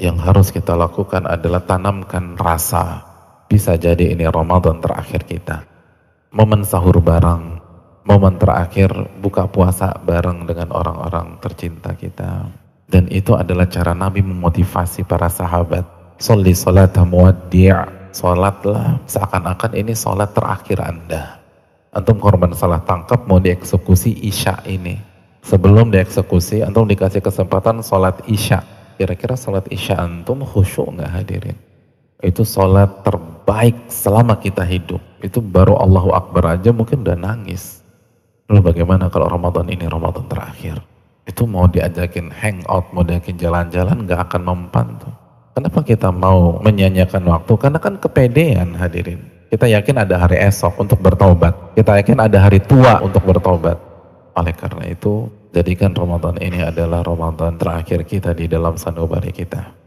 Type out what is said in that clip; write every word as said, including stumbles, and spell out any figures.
yang harus kita lakukan adalah tanamkan rasa, bisa jadi ini Ramadan terakhir kita. Momen sahur bareng, momen terakhir buka puasa bareng dengan orang-orang tercinta kita. Dan itu adalah cara Nabi memotivasi para sahabat. Sholli sholata muwaddi', sholatlah seakan-akan ini sholat terakhir Anda. Antum korban salah tangkap mau dieksekusi Isya ini. Sebelum dieksekusi, antum dikasih kesempatan sholat Isya. Kira-kira sholat Isya antum khusyuk nggak hadirin? Itu sholat terbaik selama kita hidup. Itu baru Allahu Akbar aja mungkin udah nangis. Lalu bagaimana kalau Ramadan ini Ramadan terakhir? Itu mau diajakin hangout, mau diajakin jalan-jalan nggak akan mempan tuh. Kenapa kita mau menyanyiakan waktu? Karena kan kepedean hadirin. Kita yakin ada hari esok untuk bertobat. Kita yakin ada hari tua untuk bertobat. Oleh karena itu, jadikan Ramadan ini adalah Ramadan terakhir kita di dalam sanubari kita.